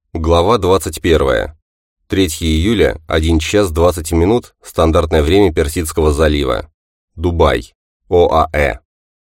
Глава 21. 3 июля, 1 час 20 минут, стандартное время Персидского залива. Дубай. ОАЭ.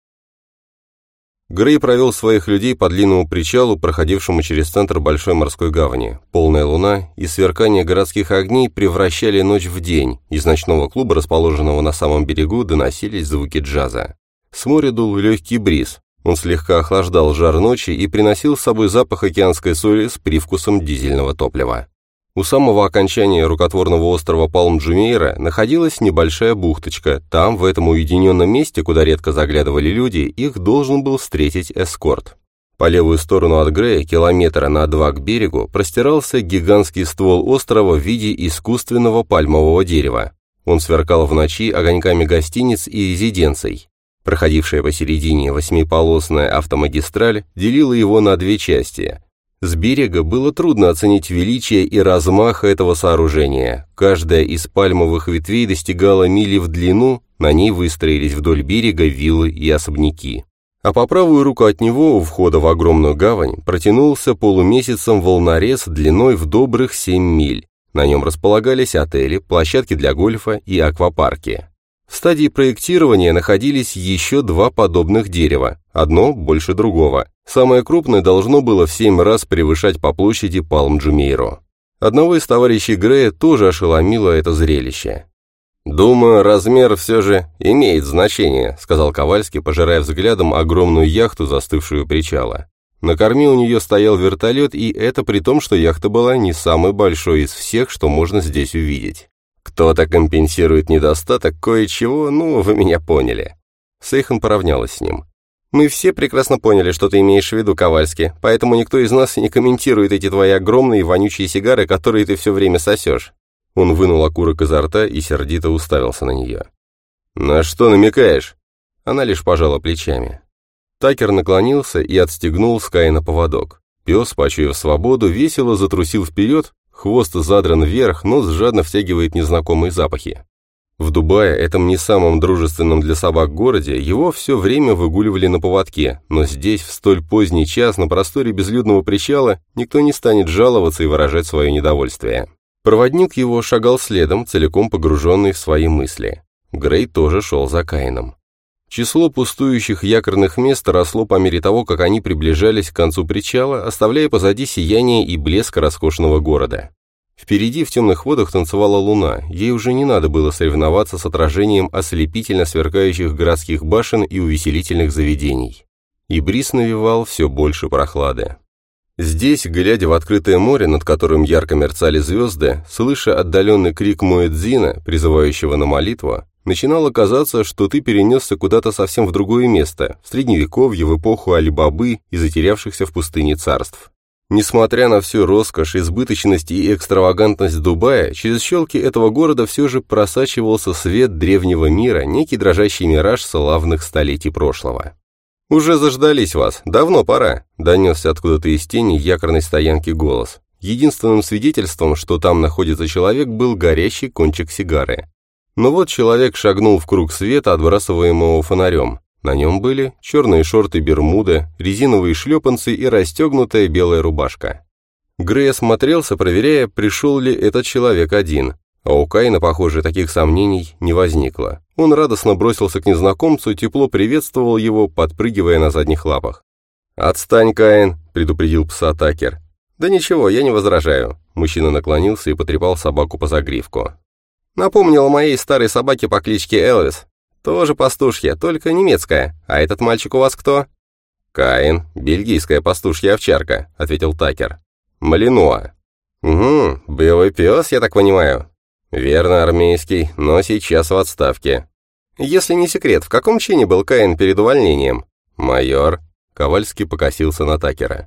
Грей провел своих людей по длинному причалу, проходившему через центр большой морской гавани. Полная луна и сверкание городских огней превращали ночь в день. Из ночного клуба, расположенного на самом берегу, доносились звуки джаза. С моря дул легкий бриз. Он слегка охлаждал жар ночи и приносил с собой запах океанской соли с привкусом дизельного топлива. У самого окончания рукотворного острова Палм-Джумейра находилась небольшая бухточка. Там, в этом уединенном месте, куда редко заглядывали люди, их должен был встретить эскорт. По левую сторону от Грея, километра на 2 к берегу, простирался гигантский ствол острова в виде искусственного пальмового дерева. Он сверкал в ночи огоньками гостиниц и резиденций. Проходившая посередине восьмиполосная автомагистраль делила его на две части. С берега было трудно оценить величие и размах этого сооружения. Каждая из пальмовых ветвей достигала мили в длину, на ней выстроились вдоль берега виллы и особняки. А по правую руку от него, у входа в огромную гавань, протянулся полумесяцем волнорез длиной в добрых 7 миль. На нем располагались отели, площадки для гольфа и аквапарки. В стадии проектирования находились еще 2 подобных дерева, одно больше другого. Самое крупное должно было в 7 раз превышать по площади Палм-Джумейро. Одного из товарищей Грея тоже ошеломило это зрелище. «Думаю, размер все же имеет значение», — сказал Ковальский, пожирая взглядом огромную яхту, застывшую у причала. На корме у нее стоял вертолет, и это при том, что яхта была не самой большой из всех, что можно здесь увидеть. «Кто-то компенсирует недостаток кое-чего, вы меня поняли». Сейхан поравнялась с ним. «Мы все прекрасно поняли, что ты имеешь в виду, Ковальский, поэтому никто из нас не комментирует эти твои огромные вонючие сигары, которые ты все время сосешь». Он вынул окурок изо рта и сердито уставился на нее. «На что намекаешь?» Она лишь пожала плечами. Такер наклонился и отстегнул с Каина поводок. Пес, почуяв свободу, весело затрусил вперед, хвост задран вверх, нос жадно втягивает незнакомые запахи. В Дубае, этом не самом дружественном для собак городе, его все время выгуливали на поводке, но здесь, в столь поздний час, на просторе безлюдного причала, никто не станет жаловаться и выражать свое недовольствие. Проводник его шагал следом, целиком погруженный в свои мысли. Грей тоже шел за Каином. Число пустующих якорных мест росло по мере того, как они приближались к концу причала, оставляя позади сияние и блеск роскошного города. Впереди в темных водах танцевала луна, ей уже не надо было соревноваться с отражением ослепительно сверкающих городских башен и увеселительных заведений. И бриз навевал все больше прохлады. Здесь, глядя в открытое море, над которым ярко мерцали звезды, слыша отдаленный крик муэдзина, призывающего на молитву, начинало казаться, что ты перенесся куда-то совсем в другое место, в Средневековье, в эпоху Али-Бабы и затерявшихся в пустыне царств. Несмотря на всю роскошь, избыточность и экстравагантность Дубая, через щелки этого города все же просачивался свет древнего мира, некий дрожащий мираж славных столетий прошлого. «Уже заждались вас, давно пора», — донесся откуда-то из тени якорной стоянки голос. Единственным свидетельством, что там находится человек, был горящий кончик сигары. Но вот человек шагнул в круг света, отбрасываемого фонарем. На нем были черные шорты-бермуды, резиновые шлепанцы и расстегнутая белая рубашка. Грей осмотрелся, проверяя, пришел ли этот человек один. А у Каина, похоже, таких сомнений не возникло. Он радостно бросился к незнакомцу, тепло приветствовал его, подпрыгивая на задних лапах. «Отстань, Каин», — предупредил пса Такер. «Да ничего, я не возражаю». Мужчина наклонился и потрепал собаку по загривку. «Напомнил о моей старой собаке по кличке Элвис. Тоже пастушья, только немецкая. А этот мальчик у вас кто?» «Каин, бельгийская пастушья-овчарка», — ответил Такер. «Малинуа». «Угу, боевой пес, я так понимаю». «Верно, армейский, но сейчас в отставке». «Если не секрет, в каком чине был Каин перед увольнением?» «Майор». Ковальский покосился на Такера.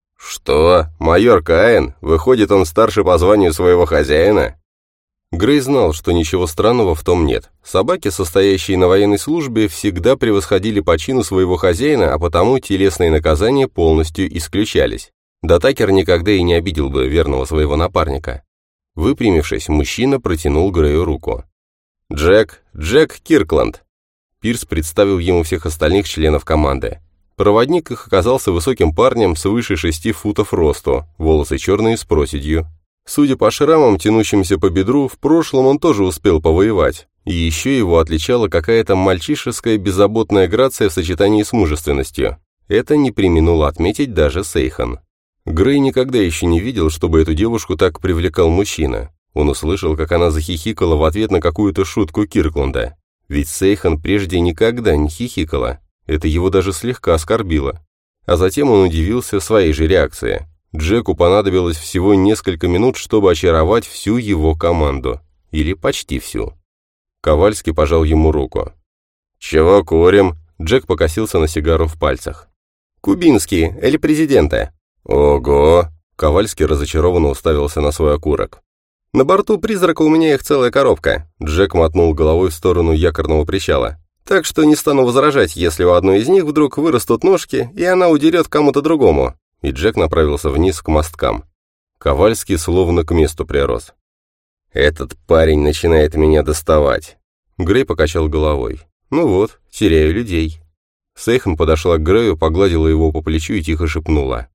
«Что? Майор Каин? Выходит, он старше по званию своего хозяина?» Грей знал, что ничего странного в том нет. Собаки, состоящие на военной службе, всегда превосходили по чину своего хозяина, а потому телесные наказания полностью исключались. Да Такер никогда и не обидел бы верного своего напарника. Выпрямившись, мужчина протянул Грею руку. «Джек Киркланд». Пирс представил ему всех остальных членов команды. Проводник их оказался высоким парнем свыше 6 футов росту, волосы черные с проседью. Судя по шрамам, тянущимся по бедру, в прошлом он тоже успел повоевать. И еще его отличала какая-то мальчишеская беззаботная грация в сочетании с мужественностью. Это не преминул отметить даже Сейхан. Грей никогда еще не видел, чтобы эту девушку так привлекал мужчина. Он услышал, как она захихикала в ответ на какую-то шутку Киркланда. Ведь Сейхан прежде никогда не хихикала. Это его даже слегка оскорбило. А затем он удивился своей же реакции. Джеку понадобилось всего несколько минут, чтобы очаровать всю его команду. Или почти всю. Ковальский пожал ему руку. «Чего курим?» Джек покосился на сигару в пальцах. «Кубинский, эль президента». «Ого!» Ковальский разочарованно уставился на свой окурок. «На борту призрака у меня их целая коробка». Джек мотнул головой в сторону якорного причала. «Так что не стану возражать, если у одной из них вдруг вырастут ножки, и она удерет кому-то другому». И Джек направился вниз к мосткам. Ковальский словно к месту прирос. «Этот парень начинает меня доставать». Грей покачал головой. «Ну вот, теряю людей». Сейхан подошла к Грею, погладила его по плечу и тихо шепнула.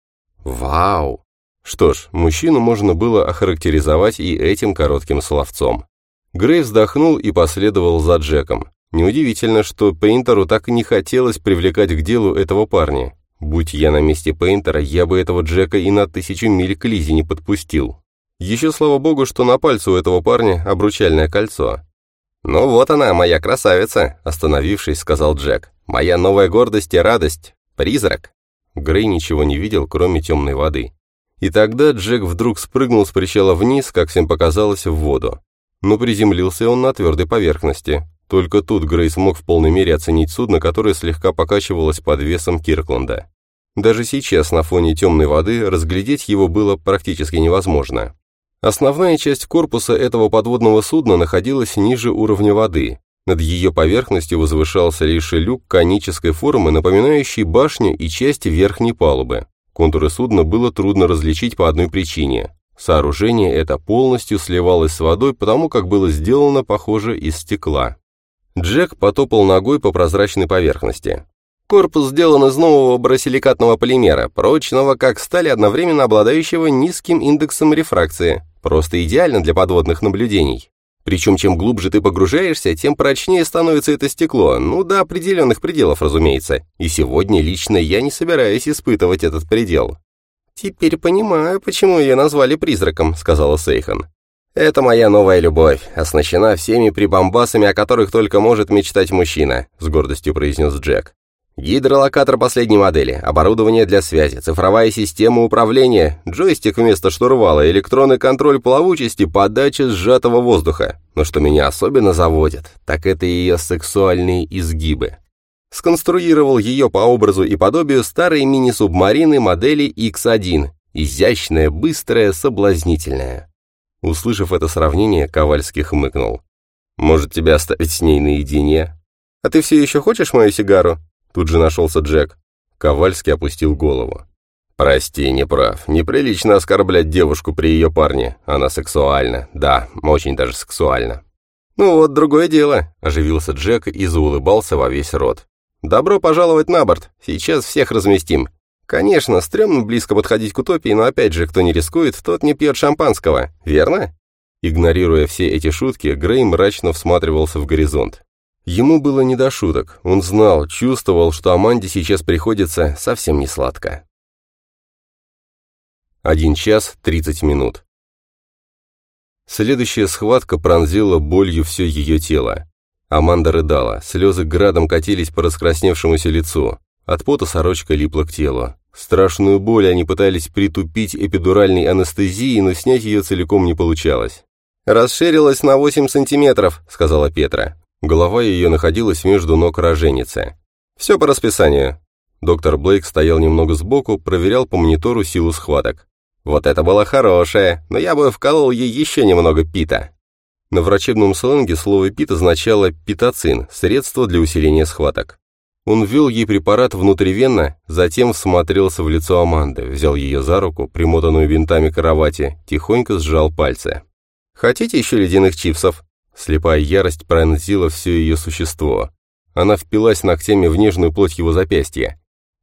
«Вау!» Что ж, мужчину можно было охарактеризовать и этим коротким словцом. Грей вздохнул и последовал за Джеком. Неудивительно, что Пейнтеру так и не хотелось привлекать к делу этого парня. Будь я на месте Пейнтера, я бы этого Джека и на 1000 миль к Лизе не подпустил. Еще слава богу, что на пальце у этого парня обручальное кольцо. «Ну вот она, моя красавица», — остановившись, сказал Джек. «Моя новая гордость и радость. Призрак». Грей ничего не видел, кроме темной воды. И тогда Джек вдруг спрыгнул с причала вниз, как всем показалось, в воду. Но приземлился он на твердой поверхности. Только тут Грей смог в полной мере оценить судно, которое слегка покачивалось под весом Киркланда. Даже сейчас на фоне темной воды разглядеть его было практически невозможно. Основная часть корпуса этого подводного судна находилась ниже уровня воды. Над ее поверхностью возвышался лишь люк конической формы, напоминающий башню и часть верхней палубы. Контуры судна было трудно различить по одной причине. Сооружение это полностью сливалось с водой, потому как было сделано, похоже, из стекла. Джек потопал ногой по прозрачной поверхности. Корпус сделан из нового боросиликатного полимера, прочного как сталь, одновременно обладающего низким индексом рефракции. Просто идеально для подводных наблюдений. Причем чем глубже ты погружаешься, тем прочнее становится это стекло, ну до определенных пределов, разумеется. И сегодня лично я не собираюсь испытывать этот предел. «Теперь понимаю, почему ее назвали призраком», — сказала Сейхан. «Это моя новая любовь, оснащена всеми прибамбасами, о которых только может мечтать мужчина», — с гордостью произнес Джек. «Гидролокатор последней модели, оборудование для связи, цифровая система управления, джойстик вместо штурвала, электронный контроль плавучести, подача сжатого воздуха. Но что меня особенно заводит, так это ее сексуальные изгибы. Сконструировал ее по образу и подобию старой мини-субмарины модели X1, изящная, быстрая, соблазнительная». Услышав это сравнение, Ковальский хмыкнул. «Может, тебя оставить с ней наедине?» «А ты все еще хочешь мою сигару?» Тут же нашелся Джек. Ковальский опустил голову. «Прости, не прав. Неприлично оскорблять девушку при ее парне. Она сексуальна. Да, очень даже сексуальна». «Ну вот, другое дело», — оживился Джек и заулыбался во весь рот. «Добро пожаловать на борт. Сейчас всех разместим. Конечно, стрёмно близко подходить к утопии, но опять же, кто не рискует, тот не пьет шампанского. Верно?» Игнорируя все эти шутки, Грей мрачно всматривался в горизонт. Ему было не до шуток, он знал, чувствовал, что Аманде сейчас приходится совсем не сладко. 1 час 30 минут. Следующая схватка пронзила болью все ее тело. Аманда рыдала, слезы градом катились по раскрасневшемуся лицу. От пота сорочка липла к телу. Страшную боль они пытались притупить эпидуральной анестезией, но снять ее целиком не получалось. «Расширилась на 8 сантиметров», — сказала Петра. Голова ее находилась между ног роженицы. «Все по расписанию». Доктор Блейк стоял немного сбоку, проверял по монитору силу схваток. «Вот это было хорошее, но я бы вколол ей еще немного пита». На врачебном сленге слово «пит» означало «питоцин», средство для усиления схваток. Он ввел ей препарат внутривенно, затем всмотрелся в лицо Аманды, взял ее за руку, примотанную бинтами к кровати, тихонько сжал пальцы. «Хотите еще ледяных чипсов?» Слепая ярость пронзила все ее существо. Она впилась ногтями в нежную плоть его запястья.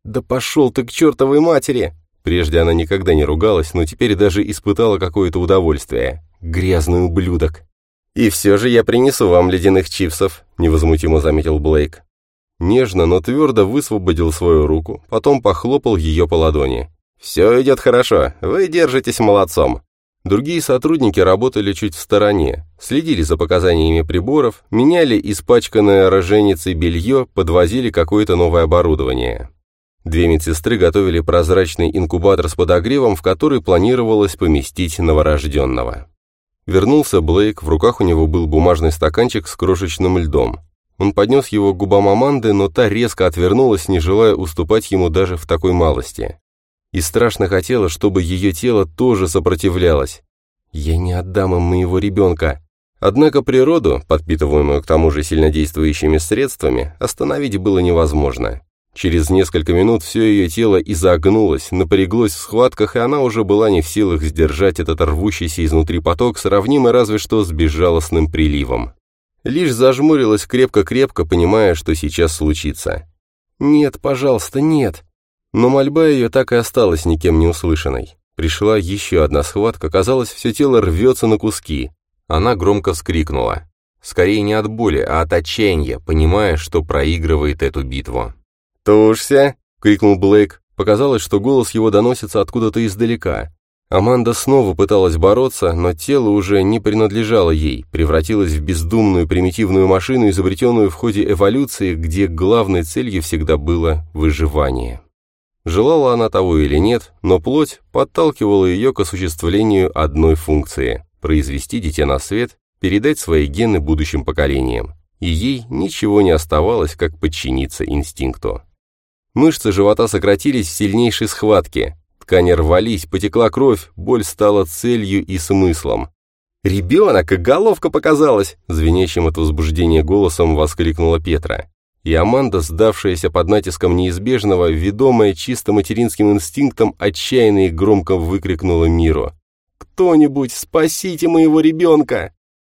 «Да пошел ты к чертовой матери!» Прежде она никогда не ругалась, но теперь даже испытала какое-то удовольствие. «Грязный ублюдок!» «И все же я принесу вам ледяных чипсов», — невозмутимо заметил Блейк. Нежно, но твердо высвободил свою руку, потом похлопал ее по ладони. «Все идет хорошо, вы держитесь молодцом». Другие сотрудники работали чуть в стороне, следили за показаниями приборов, меняли испачканное роженицей белье, подвозили какое-то новое оборудование. 2 медсестры готовили прозрачный инкубатор с подогревом, в который планировалось поместить новорожденного. Вернулся Блейк, в руках у него был бумажный стаканчик с крошечным льдом. Он поднес его к губам Аманды, но та резко отвернулась, не желая уступать ему даже в такой малости. И страшно хотела, чтобы ее тело тоже сопротивлялось. «Я не отдам им моего ребенка». Однако природу, подпитываемую к тому же сильнодействующими средствами, остановить было невозможно. Через несколько минут все ее тело изогнулось, напряглось в схватках, и она уже была не в силах сдержать этот рвущийся изнутри поток, сравнимый разве что с безжалостным приливом. Лишь зажмурилась крепко-крепко, понимая, что сейчас случится. «Нет, пожалуйста, нет!» Но мольба ее так и осталась никем не услышанной. Пришла еще одна схватка, казалось, все тело рвется на куски. Она громко вскрикнула. Скорее не от боли, а от отчаяния, понимая, что проигрывает эту битву. «Тушься!» — крикнул Блейк. Показалось, что голос его доносится откуда-то издалека. Аманда снова пыталась бороться, но тело уже не принадлежало ей, превратилось в бездумную примитивную машину, изобретенную в ходе эволюции, где главной целью всегда было выживание. Желала она того или нет, но плоть подталкивала ее к осуществлению одной функции – произвести дитя на свет, передать свои гены будущим поколениям. И ей ничего не оставалось, как подчиниться инстинкту. Мышцы живота сократились в сильнейшей схватке. Ткани рвались, потекла кровь, боль стала целью и смыслом. «Ребенок, как головка показалась!» – звенящим от возбуждения голосом воскликнула Петра. И Аманда, сдавшаяся под натиском неизбежного, ведомая чисто материнским инстинктом, отчаянно и громко выкрикнула миру: «Кто-нибудь, спасите моего ребенка!»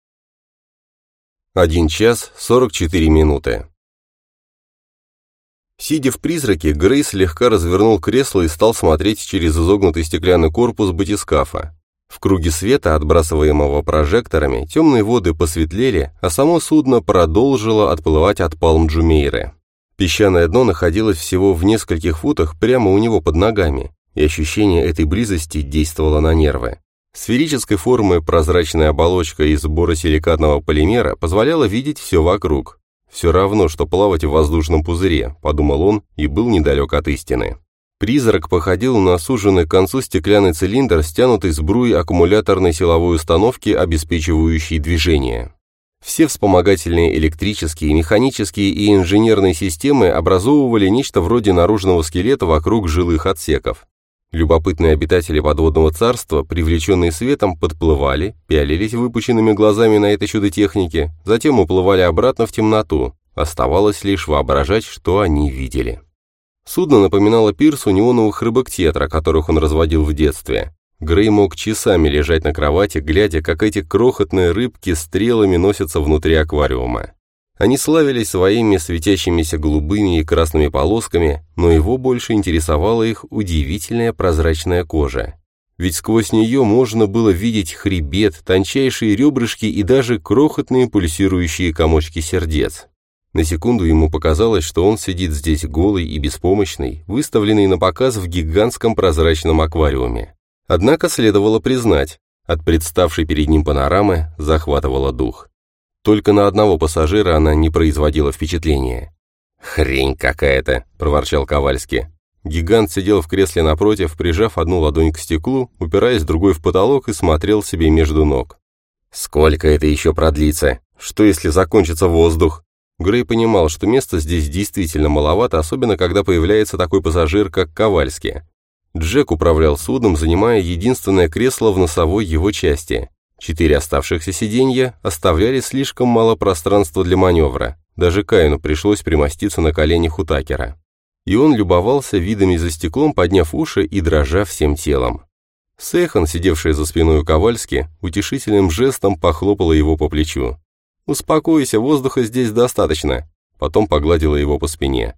1 час 44 минуты. Сидя в призраке, Грей слегка развернул кресло и стал смотреть через изогнутый стеклянный корпус батискафа. В круге света, отбрасываемого прожекторами, темные воды посветлели, а само судно продолжило отплывать от Палм-Джумейры. Песчаное дно находилось всего в нескольких футах прямо у него под ногами, и ощущение этой близости действовало на нервы. Сферической формы прозрачная оболочка из боросиликатного полимера позволяла видеть все вокруг. «Все равно, что плавать в воздушном пузыре», — подумал он и был недалек от истины. Призрак походил на суженный к концу стеклянный цилиндр, стянутый сбруей аккумуляторной силовой установки, обеспечивающей движение. Все вспомогательные электрические, механические и инженерные системы образовывали нечто вроде наружного скелета вокруг жилых отсеков. Любопытные обитатели подводного царства, привлеченные светом, подплывали, пялились выпученными глазами на это чудо техники, затем уплывали обратно в темноту. Оставалось лишь воображать, что они видели. Судно напоминало пирсу неоновых рыбок тетра, которых он разводил в детстве. Грей мог часами лежать на кровати, глядя, как эти крохотные рыбки стрелами носятся внутри аквариума. Они славились своими светящимися голубыми и красными полосками, но его больше интересовала их удивительная прозрачная кожа. Ведь сквозь нее можно было видеть хребет, тончайшие ребрышки и даже крохотные пульсирующие комочки сердец. На секунду ему показалось, что он сидит здесь голый и беспомощный, выставленный на показ в гигантском прозрачном аквариуме. Однако следовало признать, от представшей перед ним панорамы захватывало дух. Только на одного пассажира она не производила впечатления. «Хрень какая-то», — проворчал Ковальский. Гигант сидел в кресле напротив, прижав одну ладонь к стеклу, упираясь другой в потолок и смотрел себе между ног. «Сколько это еще продлится? Что, если закончится воздух?» Грей понимал, что места здесь действительно маловато, особенно когда появляется такой пассажир, как Ковальский. Джек управлял судном, занимая единственное кресло в носовой его части. 4 оставшихся сиденья оставляли слишком мало пространства для маневра. Даже Каину пришлось примоститься на коленях у Такера. И он любовался видами за стеклом, подняв уши и дрожа всем телом. Сэхан, сидевшая за спиной у Ковальски, утешительным жестом похлопала его по плечу. «Успокойся, воздуха здесь достаточно», потом погладила его по спине.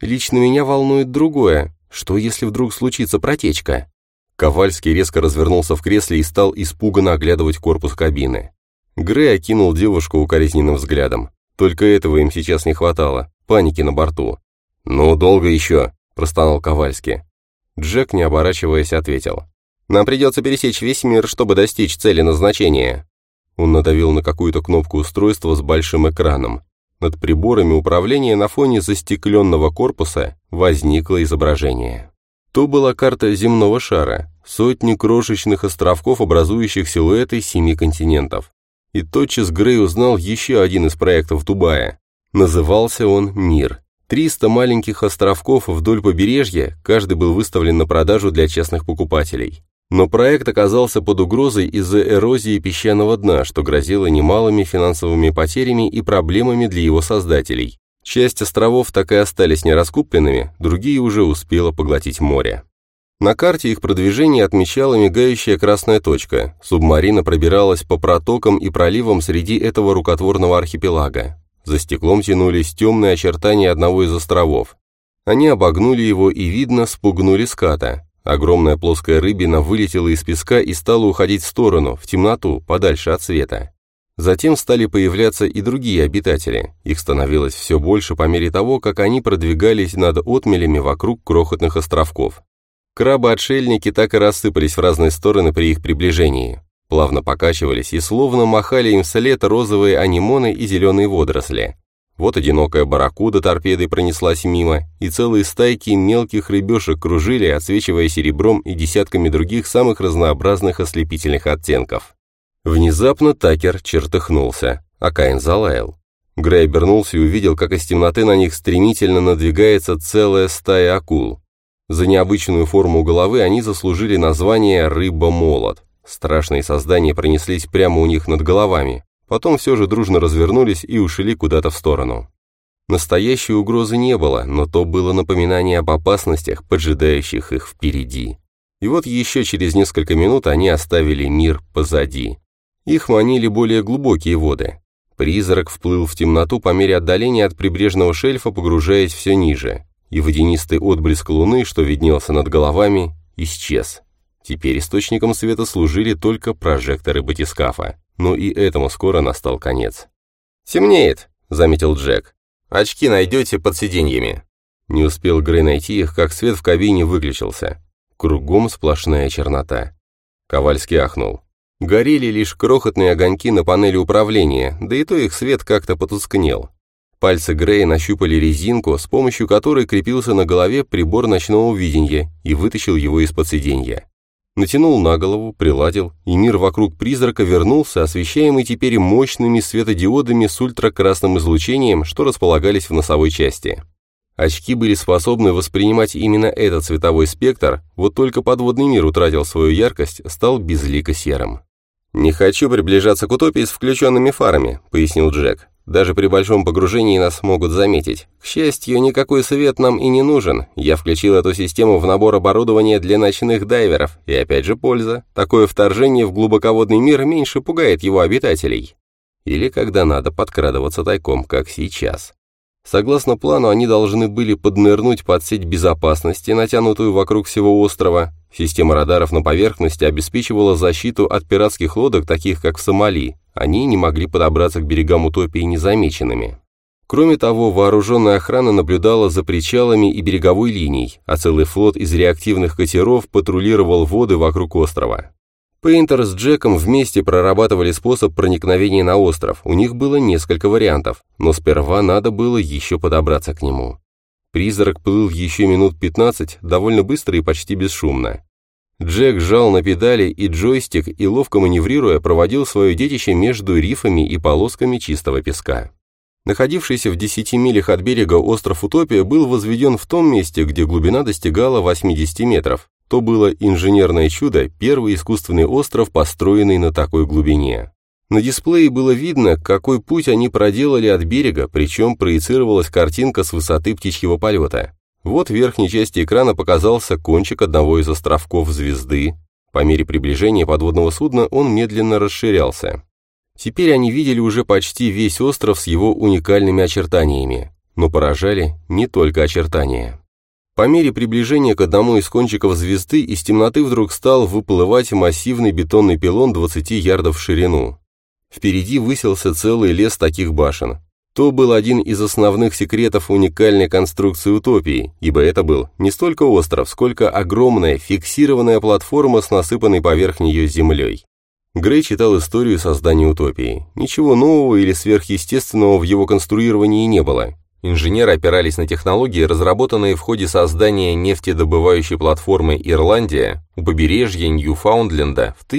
Лично меня волнует другое. Что, если вдруг случится протечка?» Ковальский резко развернулся в кресле и стал испуганно оглядывать корпус кабины. Грей окинул девушку укоризненным взглядом. Только этого им сейчас не хватало, паники на борту. «Ну, долго еще», – простонал Ковальский. Джек, не оборачиваясь, ответил. «Нам придется пересечь весь мир, чтобы достичь цели назначения». Он надавил на какую-то кнопку устройства с большим экраном. Над приборами управления на фоне застекленного корпуса возникло изображение. То была карта земного шара, сотни крошечных островков, образующих силуэты 7 континентов. И тотчас Грей узнал еще один из проектов Дубая. Назывался он «Мир». 300 маленьких островков вдоль побережья, каждый был выставлен на продажу для частных покупателей. Но проект оказался под угрозой из-за эрозии песчаного дна, что грозило немалыми финансовыми потерями и проблемами для его создателей. Часть островов так и остались нераскупленными, другие уже успело поглотить море. На карте их продвижение отмечала мигающая красная точка. Субмарина пробиралась по протокам и проливам среди этого рукотворного архипелага. За стеклом тянулись темные очертания одного из островов. Они обогнули его и, видно, спугнули ската. Огромная плоская рыбина вылетела из песка и стала уходить в сторону, в темноту, подальше от света. Затем стали появляться и другие обитатели. Их становилось все больше по мере того, как они продвигались над отмелями вокруг крохотных островков. Крабы-отшельники так и рассыпались в разные стороны при их приближении. Плавно покачивались и словно махали им вслед розовые анимоны и зеленые водоросли. Вот одинокая барракуда торпедой пронеслась мимо, и целые стайки мелких рыбешек кружили, отсвечивая серебром и десятками других самых разнообразных ослепительных оттенков. Внезапно Такер чертыхнулся, а Каин залаял. Грей обернулся и увидел, как из темноты на них стремительно надвигается целая стая акул. За необычную форму головы они заслужили название «рыба-молот». Страшные создания пронеслись прямо у них над головами, потом все же дружно развернулись и ушли куда-то в сторону. Настоящей угрозы не было, но то было напоминание об опасностях, поджидающих их впереди. И вот еще через несколько минут они оставили мир позади. Их манили более глубокие воды. Призрак вплыл в темноту по мере отдаления от прибрежного шельфа, погружаясь все ниже, и водянистый отблеск луны, что виднелся над головами, исчез. Теперь источником света служили только прожекторы батискафа, но и этому скоро настал конец. «Темнеет», — заметил Джек. «Очки найдете под сиденьями». Не успел Грей найти их, как свет в кабине выключился. Кругом сплошная чернота. Ковальский ахнул. Горели лишь крохотные огоньки на панели управления, да и то их свет как-то потускнел. Пальцы Грея нащупали резинку, с помощью которой крепился на голове прибор ночного видения, и вытащил его из-под сиденья. Натянул на голову, приладил, и мир вокруг призрака вернулся, освещаемый теперь мощными светодиодами с ультракрасным излучением, что располагались в носовой части. Очки были способны воспринимать именно этот цветовой спектр, вот только подводный мир утратил свою яркость, стал безлико серым. «Не хочу приближаться к утопии с включенными фарами», — пояснил Джек. «Даже при большом погружении нас могут заметить. К счастью, никакой свет нам и не нужен. Я включил эту систему в набор оборудования для ночных дайверов. И опять же польза. Такое вторжение в глубоководный мир меньше пугает его обитателей. Или когда надо подкрадываться тайком, как сейчас». Согласно плану, они должны были поднырнуть под сеть безопасности, натянутую вокруг всего острова. Система радаров на поверхности обеспечивала защиту от пиратских лодок, таких как в Сомали. Они не могли подобраться к берегам утопии незамеченными. Кроме того, вооруженная охрана наблюдала за причалами и береговой линией, а целый флот из реактивных катеров патрулировал воды вокруг острова. Пейнтер с Джеком вместе прорабатывали способ проникновения на остров, у них было несколько вариантов, но сперва надо было еще подобраться к нему. Призрак плыл еще минут 15, довольно быстро и почти бесшумно. Джек жал на педали и джойстик и, ловко маневрируя, проводил свое детище между рифами и полосками чистого песка. Находившийся в 10 милях от берега остров Утопия был возведен в том месте, где глубина достигала 80 метров. То было инженерное чудо, первый искусственный остров, построенный на такой глубине. На дисплее было видно, какой путь они проделали от берега, причем проецировалась картинка с высоты птичьего полета. Вот в верхней части экрана показался кончик одного из островков звезды. По мере приближения подводного судна он медленно расширялся. Теперь они видели уже почти весь остров с его уникальными очертаниями. но поражали не только очертания. По мере приближения к одному из кончиков звезды из темноты вдруг стал выплывать массивный бетонный пилон 20 ярдов в ширину. Впереди высился целый лес таких башен. То был один из основных секретов уникальной конструкции утопии, ибо это был не столько остров, сколько огромная фиксированная платформа с насыпанной поверх нее землей. Грей читал историю создания утопии. Ничего нового или сверхъестественного в его конструировании не было. Инженеры опирались на технологии, разработанные в ходе создания нефтедобывающей платформы «Ирландия» у побережья Ньюфаундленда в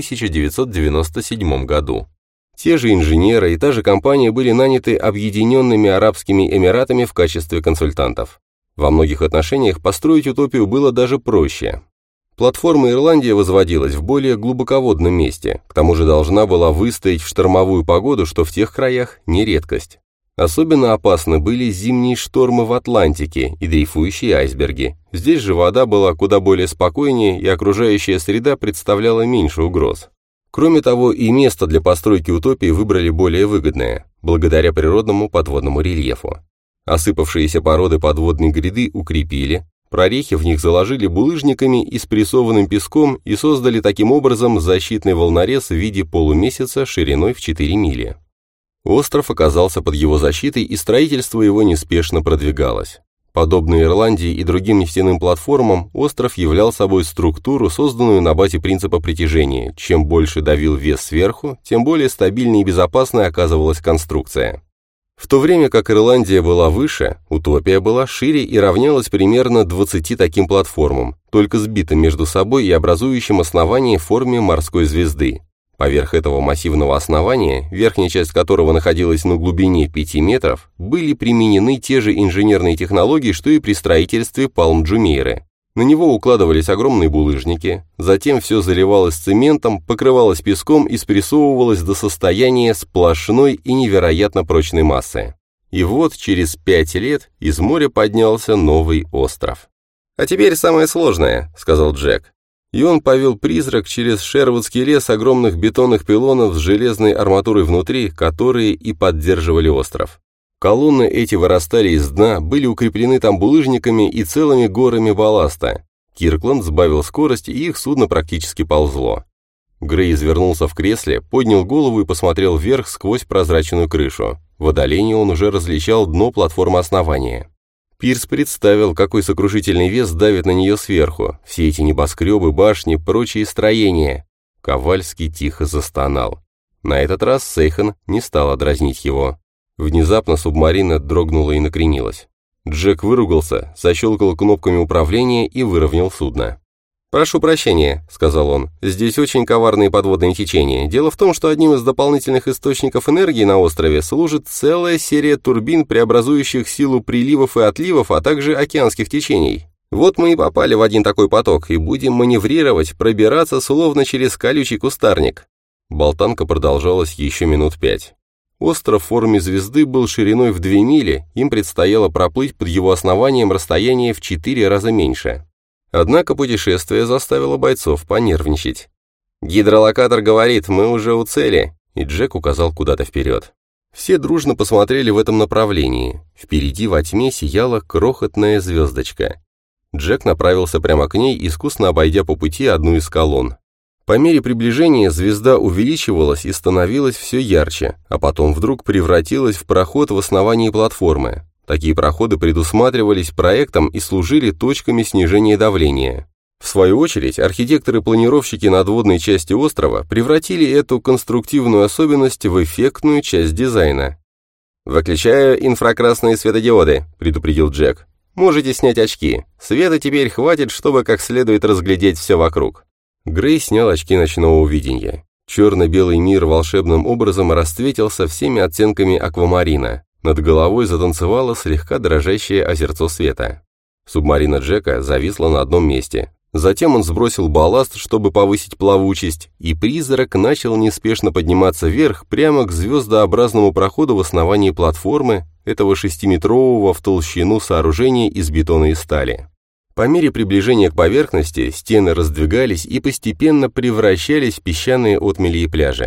1997 году. Те же инженеры и та же компания были наняты Объединенными Арабскими Эмиратами в качестве консультантов. Во многих отношениях построить утопию было даже проще. Платформа «Ирландия» возводилась в более глубоководном месте, к тому же должна была выстоять в штормовую погоду, что в тех краях не редкость. Особенно опасны были зимние штормы в Атлантике и дрейфующие айсберги. Здесь же вода была куда более спокойнее, и окружающая среда представляла меньше угроз. Кроме того, и место для постройки утопии выбрали более выгодное, благодаря природному подводному рельефу. Осыпавшиеся породы подводной гряды укрепили, прорехи в них заложили булыжниками и спрессованным песком и создали таким образом защитный волнорез в виде полумесяца шириной в 4 мили. Остров оказался под его защитой, и строительство его неспешно продвигалось. Подобно Ирландии и другим нефтяным платформам, остров являл собой структуру, созданную на базе принципа притяжения. Чем больше давил вес сверху, тем более стабильной и безопасной оказывалась конструкция. В то время как Ирландия была выше, утопия была шире и равнялась примерно 20 таким платформам, только сбитым между собой и образующим основание в форме морской звезды. Поверх этого массивного основания, верхняя часть которого находилась на глубине 5 метров, были применены те же инженерные технологии, что и при строительстве Палм-Джумейры. На него укладывались огромные булыжники, затем все заливалось цементом, покрывалось песком и спрессовывалось до состояния сплошной и невероятно прочной массы. И вот через 5 лет из моря поднялся новый остров. «А теперь самое сложное», — сказал Джек. И он повел призрак через Шервудский лес огромных бетонных пилонов с железной арматурой внутри, которые и поддерживали остров. Колонны эти вырастали из дна, были укреплены там булыжниками и целыми горами балласта. Киркланд сбавил скорость, и их судно практически ползло. Грей извернулся в кресле, поднял голову и посмотрел вверх сквозь прозрачную крышу. В отдалении он уже различал дно платформы основания. Пирс представил, какой сокрушительный вес давит на нее сверху, все эти небоскребы, башни, прочие строения. Ковальский тихо застонал. На этот раз Сейхан не стала дразнить его. Внезапно субмарина дрогнула и накренилась. Джек выругался, защелкал кнопками управления и выровнял судно. «Прошу прощения», — сказал он, — «здесь очень коварные подводные течения. Дело в том, что одним из дополнительных источников энергии на острове служит целая серия турбин, преобразующих силу приливов и отливов, а также океанских течений. Вот мы и попали в один такой поток, и будем маневрировать, пробираться словно через колючий кустарник». Болтанка продолжалась еще минут 5. Остров в форме звезды был шириной в 2 мили, им предстояло проплыть под его основанием расстояние в 4 раза меньше. Однако путешествие заставило бойцов понервничать. «Гидролокатор говорит, мы уже у цели», и Джек указал куда-то вперед. Все дружно посмотрели в этом направлении. Впереди во тьме сияла крохотная звездочка. Джек направился прямо к ней, искусно обойдя по пути одну из колонн. По мере приближения звезда увеличивалась и становилась все ярче, а потом вдруг превратилась в проход в основании платформы. Такие проходы предусматривались проектом и служили точками снижения давления. В свою очередь, архитекторы-планировщики надводной части острова превратили эту конструктивную особенность в эффектную часть дизайна. «Выключаю инфракрасные светодиоды», — предупредил Джек. «Можете снять очки. Света теперь хватит, чтобы как следует разглядеть все вокруг». Грей снял очки ночного видения. Черно-белый мир волшебным образом расцветился всеми оттенками аквамарина. Над головой затанцевало слегка дрожащее озерцо света. Субмарина Джека зависла на одном месте. Затем он сбросил балласт, чтобы повысить плавучесть, и призрак начал неспешно подниматься вверх прямо к звездообразному проходу в основании платформы, этого 6-метрового в толщину сооружения из бетона и стали. По мере приближения к поверхности стены раздвигались и постепенно превращались в песчаные отмели и пляжи.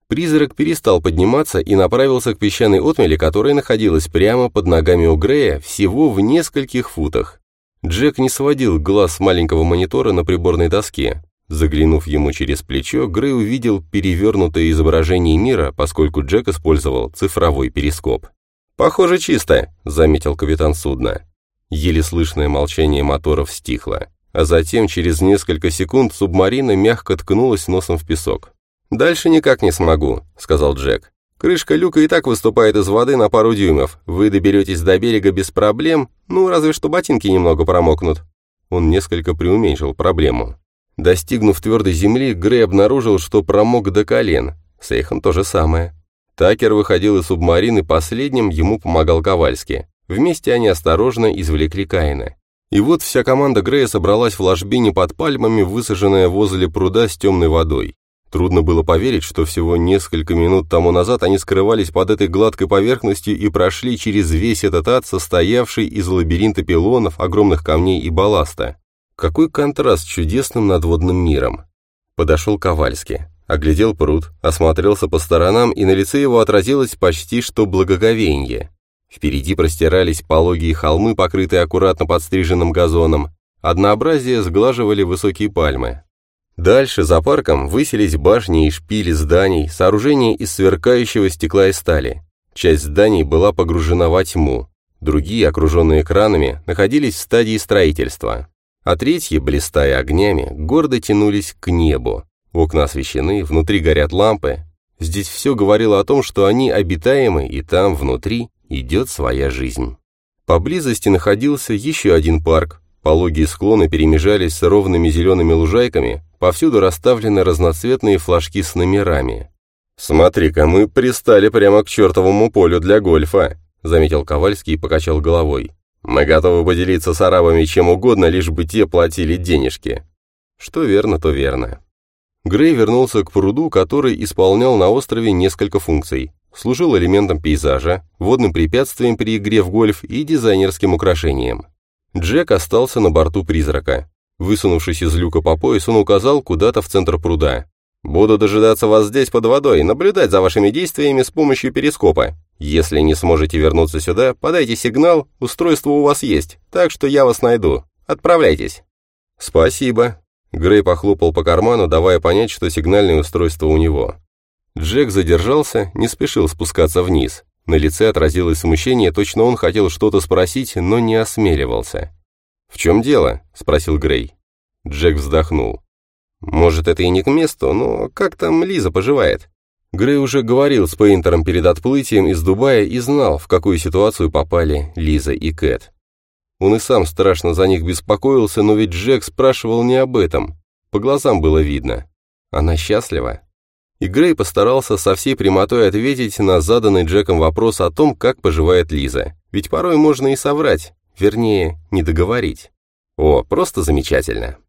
Призрак перестал подниматься и направился к песчаной отмели, которая находилась прямо под ногами у Грея, всего в нескольких футах. Джек не сводил глаз с маленького монитора на приборной доске. Заглянув ему через плечо, Грей увидел перевернутое изображение мира, поскольку Джек использовал цифровой перископ. «Похоже, чисто», — заметил капитан судна. Еле слышное молчание моторов стихло, а затем через несколько секунд субмарина мягко ткнулась носом в песок. «Дальше никак не смогу», — сказал Джек. «Крышка люка и так выступает из воды на пару дюймов. Вы доберетесь до берега без проблем, ну, разве что ботинки немного промокнут». Он несколько преуменьшил проблему. Достигнув твердой земли, Грей обнаружил, что промок до колен. С Эйхом то же самое. Такер выходил из субмарины последним, ему помогал Ковальский. Вместе они осторожно извлекли Каина. И вот вся команда Грея собралась в ложбине под пальмами, высаженная возле пруда с темной водой. Трудно было поверить, что всего несколько минут тому назад они скрывались под этой гладкой поверхностью и прошли через весь этот ад, состоявший из лабиринта пилонов, огромных камней и балласта. Какой контраст с чудесным надводным миром. Подошел Ковальский, оглядел пруд, осмотрелся по сторонам, и на лице его отразилось почти что благоговение. Впереди простирались пологие холмы, покрытые аккуратно подстриженным газоном. Однообразие сглаживали высокие пальмы. Дальше, за парком, высились башни и шпили зданий, сооружения из сверкающего стекла и стали. Часть зданий была погружена во тьму, другие, окруженные экранами, находились в стадии строительства, а третьи, блистая огнями, гордо тянулись к небу. Окна освещены, внутри горят лампы. Здесь все говорило о том, что они обитаемы, и там, внутри, идет своя жизнь. Поблизости находился еще один парк. Пологие склоны перемежались с ровными зелеными лужайками, повсюду расставлены разноцветные флажки с номерами. «Смотри-ка, мы пристали прямо к чертовому полю для гольфа», заметил Ковальский и покачал головой. «Мы готовы поделиться с арабами чем угодно, лишь бы те платили денежки». Что верно, то верно. Грей вернулся к пруду, который исполнял на острове несколько функций. Служил элементом пейзажа, водным препятствием при игре в гольф и дизайнерским украшением. Джек остался на борту «Призрака». Высунувшись из люка по пояс, он указал куда-то в центр пруда. «Буду дожидаться вас здесь под водой, наблюдать за вашими действиями с помощью перископа. Если не сможете вернуться сюда, подайте сигнал, устройство у вас есть, так что я вас найду. Отправляйтесь». «Спасибо». Грей похлопал по карману, давая понять, что сигнальное устройство у него. Джек задержался, не спешил спускаться вниз. На лице отразилось смущение, точно он хотел что-то спросить, но не осмеливался. «В чем дело?» – спросил Грей. Джек вздохнул. «Может, это и не к месту, но как там Лиза поживает?» Грей уже говорил с Пейнтером перед отплытием из Дубая и знал, в какую ситуацию попали Лиза и Кэт. Он и сам страшно за них беспокоился, но ведь Джек спрашивал не об этом. По глазам было видно. Она счастлива? И Грей постарался со всей прямотой ответить на заданный Джеком вопрос о том, как поживает Лиза. Ведь порой можно и соврать, вернее, не договорить. О, просто замечательно.